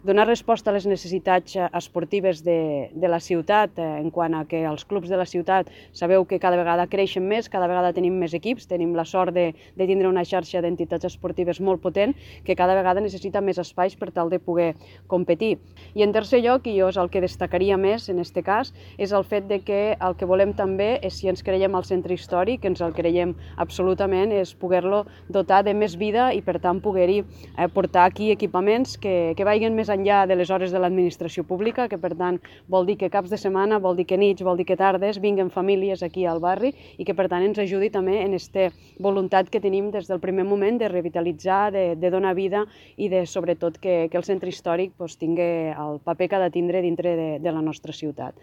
Donar resposta a les necessitats esportives de la ciutat en quant a que els clubs de la ciutat sabeu que cada vegada creixen més, cada vegada tenim més equips, tenim la sort de tindre una xarxa d'entitats esportives molt potent que cada vegada necessita més espais per tal de poder competir. I en tercer lloc, i jo és el que destacaria més en aquest cas, és el fet de que el que volem també és, si ens creiem al centre històric, que ens el creiem absolutament, és poder-lo dotar de més vida i per tant poder-hi portar aquí equipaments que vagin més enllà de les hores de l'administració pública, que per tant vol dir que caps de setmana, vol dir que nits, vol dir que tardes, vinguen famílies aquí al barri i que per tant ens ajudi també en aquesta voluntat que tenim des del primer moment de revitalitzar, de donar vida i de sobretot que el centre històric tingui el paper que ha de tindre dintre de la nostra ciutat.